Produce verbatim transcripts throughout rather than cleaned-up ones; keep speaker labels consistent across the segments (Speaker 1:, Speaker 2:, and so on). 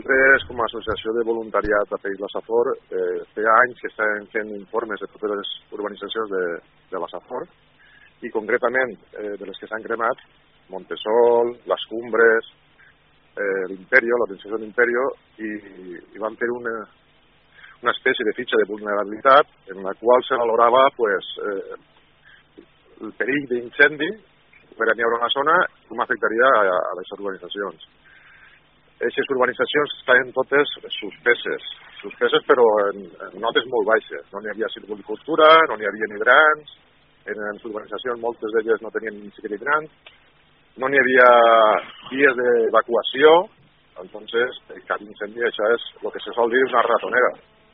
Speaker 1: Nosaltres, com a associació de voluntariat a Peix la Safor, eh, feia anys que estàvem fent informes de totes les urbanitzacions de, de la Safor, i concretament eh, de les que s'han cremat, Montesol, Les Cumbres, eh, l'Imperio, l'organització de l'Imperio, i, i vam fer una, una espècie de fitxa de vulnerabilitat en la qual se valorava pues, eh, el perill d'incendi per a n'hi haure una zona, com afectaria a, a les urbanitzacions. Aquestes urbanitzacions estaven totes suspeses, suspeses però en, en notes molt baixes. No n'hi havia silvicultura, no n'hi havia hidrants, en les urbanitzacions moltes d'elles no tenien ni siquiera hidrants, no n'hi havia vies d'evacuació, entonces cada incendi això és el que se sol dir una ratonera.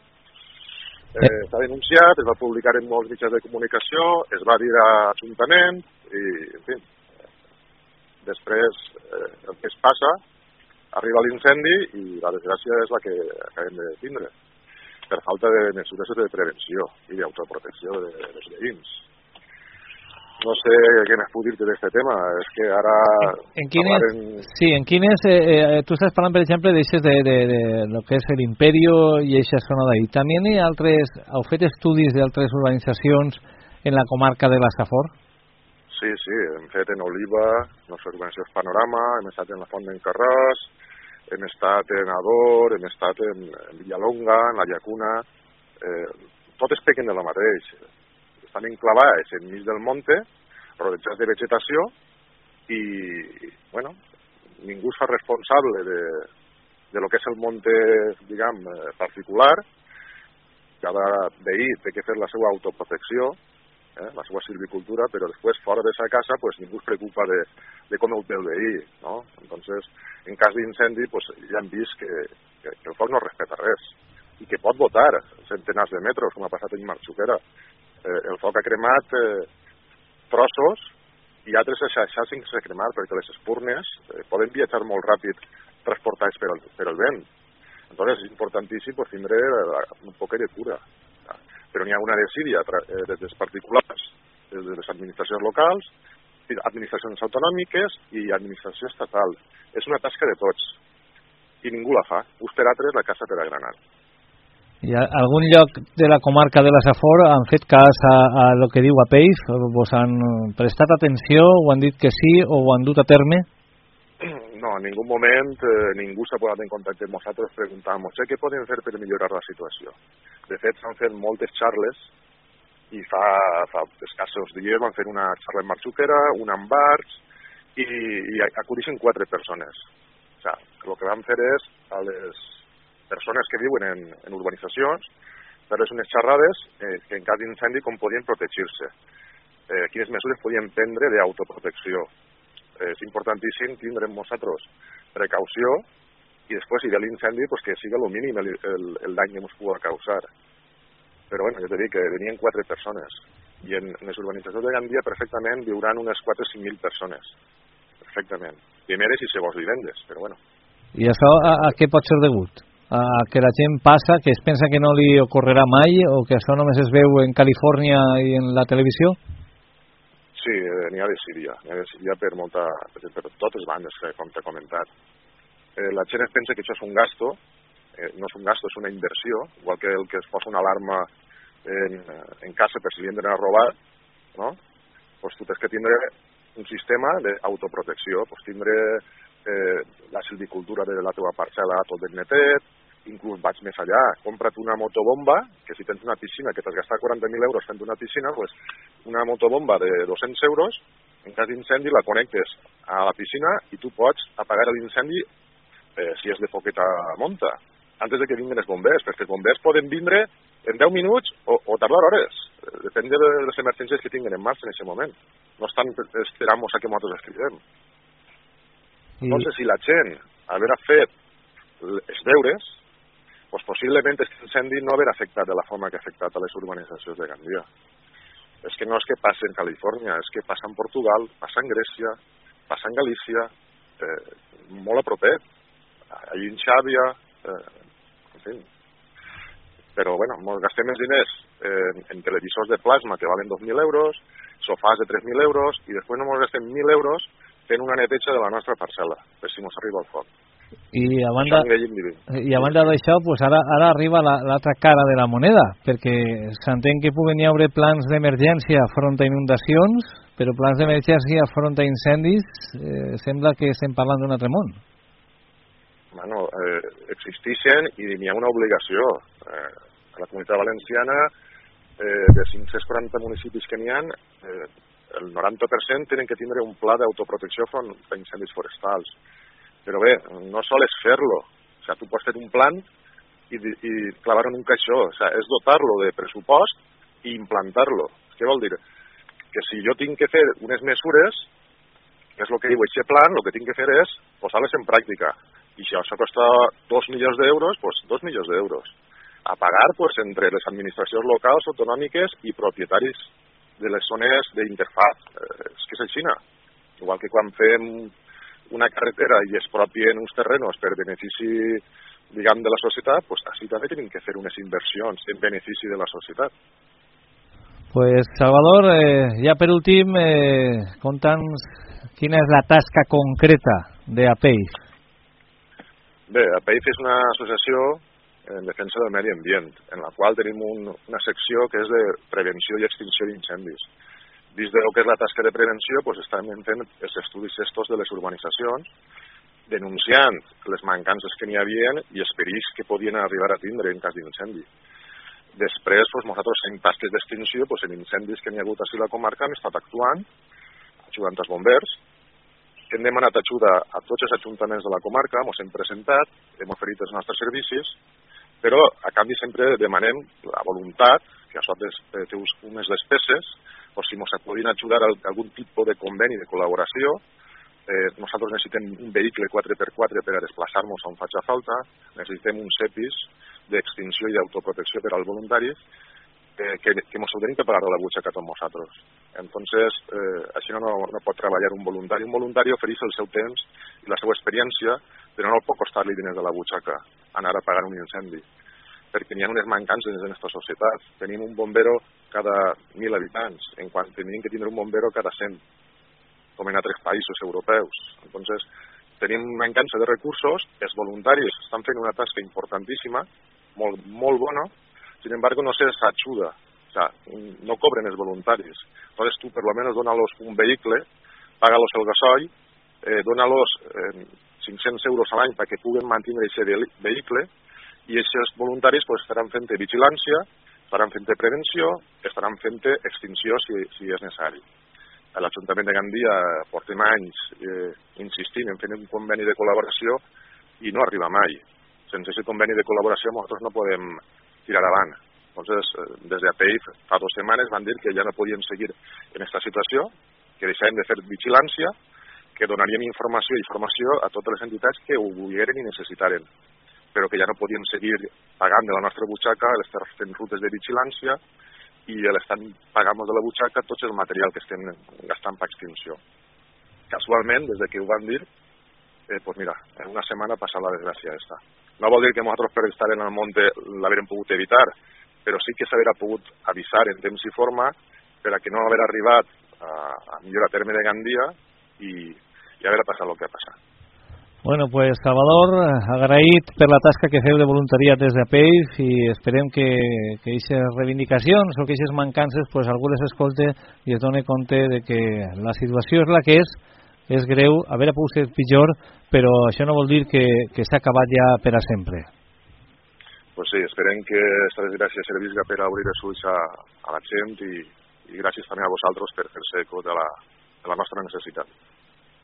Speaker 1: Eh, S'ha denunciat, es va publicar en molts mitjans de comunicació, es va dir a l'Ajuntament i, en fi, després eh, el que es passa, arriba l'incendi i la desgràcia és la que acabem de tindre, per falta de mesures de prevenció i d'autoprotecció de, dels veïns. No sé què més puc dir-te d'aquest tema, és que ara...
Speaker 2: En quines, parlaren... Sí, en quines... Eh, eh, tu estàs parlant, per exemple, d'aixes de, de, de, de lo que és l'Imperio i eixa zona d'ahí. També hi ha altres... Heu fet estudis d'altres urbanitzacions en la comarca de la Safor?
Speaker 1: Sí, sí, hem fet en Oliva, no sé, urbanitzacions Panorama, hem estat en la Font d'en Carràs, hem estat en Ador, hem estat en, en Villalonga, en la Llacuna, eh, totes pequen de la mateix. Estan enclavades enmig del monte, rodejats de vegetació, i, bueno, ningú es fa responsable de, de lo que és el monte, diguem, particular. Cada veí té que fer la seva autoprotecció, eh, la seva silvicultura, però després, fora de sa casa, pues, ningú es preocupa de, de com ho té el veí, no? Entonces, en cas d'incendi, pues, ja hem vist que, que, que el foc no respecta res i que pot botar centenars de metres, com ha passat en Marxuquera. Eh, el foc ha cremat eh, trossos i altres aixajats sense cremar, perquè les espurnes eh, poden viatjar molt ràpid transportats per el, per el vent. Entonces és importantíssim pues, tindre un poc de cura. Però n'hi ha una desídia eh, des dels particulars, des de les administracions locals, administracions autonòmiques i administració estatal. És una tasca de tots i ningú la fa. Us per altres, la casa per agranar.
Speaker 2: I a algun lloc de la comarca de la Safor han fet cas a, a lo que diu a Peix? Vos han prestat atenció, o han dit que sí, o ho han dut a terme?
Speaker 1: No, en ningú moment eh, ningú s'ha posat en contacte amb nosaltres preguntant-nos què podem fer per millorar la situació. De fet, s'han fet moltes xarles i fa, fa escassos dies van fer una xarra en Marxuquera, una en Barx, i, i acudixen quatre persones. O sigui, el que vam fer és a les persones que viuen en, en urbanitzacions fer-les unes xerrades eh, que en cas d'incendi com podien protegir-se, eh, quines mesures podien prendre d'autoprotecció. Eh, és importantíssim tindre nosaltres precaució i després, si ve l'incendi, pues que sigui el mínim el, el, el dany que ens pugui causar. Però bueno, jo t'he dit que venien quatre persones i en, en les urbanitzacions de Gandia perfectament viuran unes quatre o cinc mil persones. Perfectament. Primeres i segons vivendes, però bueno.
Speaker 2: I això a, a què pot ser degut? A que la gent passa, que es pensa que no li ocorrerà mai, o que això només es veu en Califòrnia i en la televisió?
Speaker 1: Sí, eh, n'hi ha de Síria. N'hi ha de Síria per, molta, per, per totes bandes, com t'he comentat. Eh, la gent es pensa que això és un gasto, eh, no és un gasto, és una inversió, igual que el que es posa una alarma en, en casa per si li entren a robar, no? Pues tu tens que tindre un sistema d'autoprotecció, pues tindre eh, la silvicultura de la teva parcel·la tot ben netet, inclús vaig més allà, compra't una motobomba, que si tens una piscina, que t'has gastat quaranta mil euros fent una piscina, pues una motobomba de dos-cents euros, en cas d'incendi la connectes a la piscina i tu pots apagar l'incendi eh, si és de poqueta monta, antes de que vinguin els bombers, perquè els bombers poden vindre en deu minuts o, o tardar hores, depèn de les emergències que tinguin en marxa en aquest moment. No estan esperant-nos a que nosaltres escrivem. I... Entonces, si la gent haver fet els deures, pues possiblement aquest incendi no haver afectat de la forma que ha afectat a les urbanitzacions de Gandia. És que no és que passa en Califòrnia, és que passa en Portugal, passa en Grècia, passa en Galícia, eh, molt a propet, allà en Xàbia, eh, en fi. Però, bueno, ens gastem els diners en, en televisors de plasma que valen dos mil euros, sofàs de tres mil euros, i després no ens gastem mil euros fent una neteja de la nostra parcel·la, per si ens arriba el foc.
Speaker 2: I a banda, i a banda d'això, pues ara, ara arriba l'altra la, cara de la moneda, perquè s'entén que puguen hi haure plans d'emergència front a inundacions, però plans d'emergència front a incendis, eh, sembla que estem parlant d'un altre món.
Speaker 1: Bueno, eh, existeixen i n'hi ha una obligació. Eh, a la Comunitat Valenciana, eh, de cinc-cents quaranta municipis que n'hi ha, eh, el noranta per cent tenen que tindre un pla d'autoprotecció front a incendis forestals. Però bé, no sols fer-lo. O sea, tu pots fer un plan i, i clavar-ho en un caixó. O sea, és dotar-lo de pressupost i implantar-lo. Què vol dir? Que si jo tinc que fer unes mesures, que és el que diu aquest plan, el que tinc que fer és posar-les en pràctica. I si això costa dos milions d'euros, doncs dos milions d'euros. A pagar pues, entre les administracions locals, autonòmiques i propietaris de les zones d'interfaz. Eh, és que és així. Igual que quan fem una carretera i es propien uns terrenos per benefici, diguem, de la societat, pues així també tenim que fer unes inversions en benefici de la societat.
Speaker 2: Pues Salvador, eh, ja per últim, eh, conta'ns quina és la tasca concreta d'APEIF.
Speaker 1: Bé, APEIF és una associació en defensa del medi ambient, en la qual tenim un, una secció que és de prevenció i extinció d'incendis. Dins del que és la tasca de prevenció, doncs estem fent els estudis estos de les urbanitzacions, denunciant les mancances que n'hi havia i els perills que podien arribar a tindre en cas d'incendi. Després, doncs, nosaltres en tasques d'extinció, doncs, en incendis que n'hi ha hagut a la comarca, hem estat actuant, ajudant els bombers, hem demanat ajuda a tots els ajuntaments de la comarca, ens hem presentat, hem oferit els nostres servicis, però a canvi sempre demanem la voluntat, que això té unes despeses, o si ens podien ajudar a algun tipus de conveni de col·laboració. Eh, nosaltres necessitem un vehicle quatre per quatre per a desplaçar-nos on faci falta, necessitem uns E P Is d'extinció i d'autoprotecció per als voluntaris eh, que, que ens ho tenim que pagar de la butxaca a tots nosaltres. Entonces, eh, així no, no pot treballar un voluntari. Un voluntari ofereix el seu temps i la seva experiència, però no pot costar-li diners de la butxaca anar a pagar un incendi, perquè n'hi ha unes mancances en aquesta societat. Tenim un bombero cada mil habitants, en quan tenim que tindre un bombero cada cent, com en altres països europeus. Entonces, tenim mancança de recursos, els voluntaris estan fent una tasca importantíssima, molt, molt bona, sin embargo no se les ajuda, o sea, no cobren els voluntaris. Entonces tú, por lo menos, dónalos un vehicle, págalos el gasoil, eh, dónalos eh, cinc-cents euros a l'any perquè puguen mantenir aquest vehicle, i aquests voluntaris pues, estaran fent vigilància, estaran fent prevenció, estaran fent extinció si, si és necessari. A l'Ajuntament de Gandia portem anys eh, insistint en fer un conveni de col·laboració i no arriba mai. Sense aquest conveni de col·laboració nosaltres no podem tirar avant. Entonces, des de APEIF fa dues setmanes van dir que ja no podien seguir en aquesta situació, que deixarem de fer vigilància, que donaríem informació i formació a totes les entitats que ho volgueren i necessitaren, però que ja no podien seguir pagant de la nostra butxaca, l'estar fent rutes de vigilància i l'estan pagant de la butxaca tot el material que estem gastant per extinció. Casualment, des que ho van dir, eh, pues mira, en una setmana passa la desgràcia esta. No vol dir que nosaltres per estar en el monte l'haguérem pogut evitar, però sí que s'haurà pogut avisar en temps i forma per a que no haver arribat a, a millor a terme de Gandia i, i haver passat el que ha passat.
Speaker 2: Bueno, pues Salvador, agraït per la tasca que feu de voluntariat des d'APEIF i esperem que aquestes reivindicacions o que aquestes mancances pues, algú les escolte i es doni compte de que la situació és la que és, és greu, haver pogut ser pitjor, però això no vol dir que, que s'ha acabat ja per a sempre.
Speaker 1: Pues sí, esperem que aquesta desgràcia servisca per a obrir els ulls a, a la gent i, i gràcies també a vosaltres per fer-se eco de la, de la nostra necessitat.